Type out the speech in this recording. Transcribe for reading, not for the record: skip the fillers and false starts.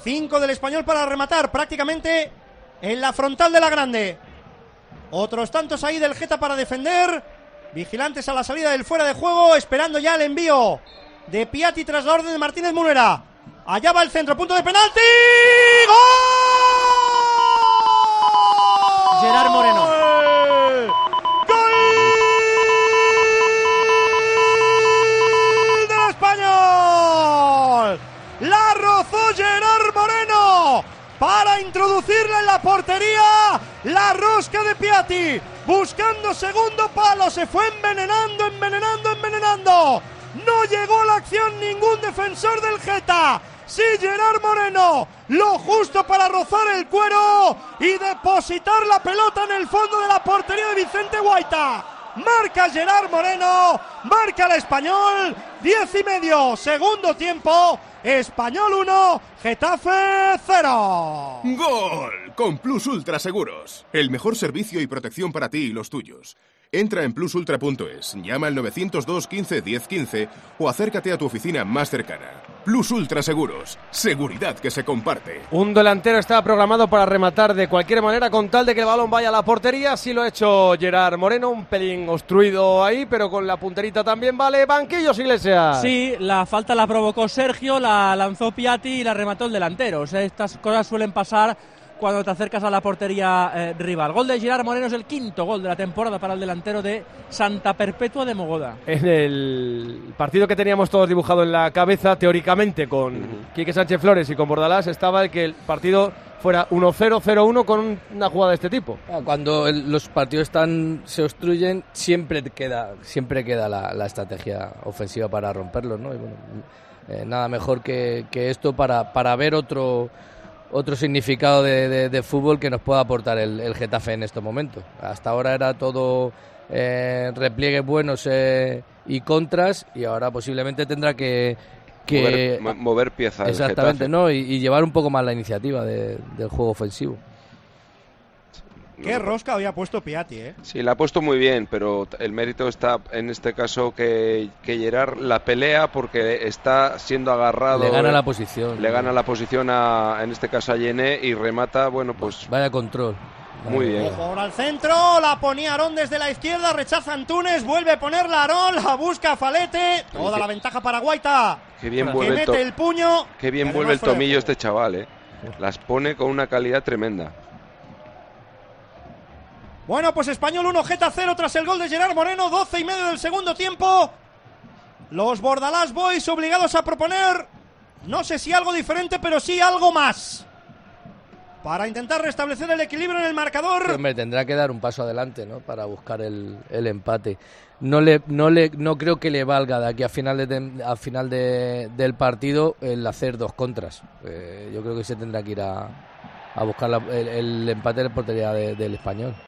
5 del Español para rematar prácticamente en la frontal de la grande. Otros tantos ahí del Geta para defender. Vigilantes a la salida del fuera de juego, esperando ya el envío de Piatti tras la orden de Martínez Munera. Allá va el centro, punto de penalti. ¡Gol! Gerard Moreno. ¡Gol del Español! La rozó Gerard Moreno para introducirla en la portería. La rosca de Piatti, buscando segundo palo, se fue envenenando. No llegó a la acción ningún defensor del Geta. Sí, Gerard Moreno, lo justo para rozar el cuero y depositar la pelota en el fondo de la portería de Vicente Guaita. Marca Gerard Moreno, marca el Español, 10:30, segundo tiempo, Español 1, Getafe 0. ¡Gol! Con Plus Ultra Seguros. El mejor servicio y protección para ti y los tuyos. Entra en plusultra.es, llama al 902 15 10 15 o acércate a tu oficina más cercana. Plus Ultra Seguros. Seguridad que se comparte. Un delantero está programado para rematar de cualquier manera con tal de que el balón vaya a la portería. Así lo ha hecho Gerard Moreno, un pelín obstruido ahí, pero con la punterita también vale. Banquillos, Iglesias. Sí, la falta la provocó Sergio, la lanzó Piatti y la remató el delantero. O sea, estas cosas suelen pasar cuando te acercas a la portería rival. Gol de Gerard Moreno, es el quinto gol de la temporada para el delantero de Santa Perpetua de Mogoda. En el partido que teníamos todos dibujado en la cabeza, teóricamente con Quique Sánchez Flores y con Bordalás, estaba el que el partido fuera 1-0, 0-1 con una jugada de este tipo. Cuando los partidos se obstruyen, siempre queda la estrategia ofensiva para romperlos, ¿no? Y bueno, nada mejor que esto para ver otro significado de fútbol que nos pueda aportar el Getafe en estos momentos. Hasta ahora era todo repliegues buenos y contras, y ahora posiblemente tendrá que mover piezas. Exactamente, ¿no? Y llevar un poco más la iniciativa del juego ofensivo. Qué rosca había puesto Piatti, ¿eh? Sí, la ha puesto muy bien, pero el mérito está en este caso que Gerard la pelea porque está siendo agarrado. Le gana la posición. Le gana la posición en este caso a Yené y remata, bueno, pues. Vaya control. Muy bien. Ojo ahora al centro, la ponía Aarón desde la izquierda, rechaza Antunes, vuelve a ponerla Aarón, la busca Falete, toda la ventaja para Guaita. Qué bien que mete el puño. Qué bien vuelve el tomillo este chaval, Las pone con una calidad tremenda. Bueno, pues Español 1, Geta 0 tras el gol de Gerard Moreno, 12:30 del segundo tiempo. Los Bordalás Boys obligados a proponer, no sé si algo diferente, pero sí algo más, para intentar restablecer el equilibrio en el marcador. Sí, hombre, tendrá que dar un paso adelante, ¿no? Para buscar el empate. No creo que le valga de aquí a final del partido el hacer dos contras. Yo creo que se tendrá que ir a buscar el empate en la portería del Español.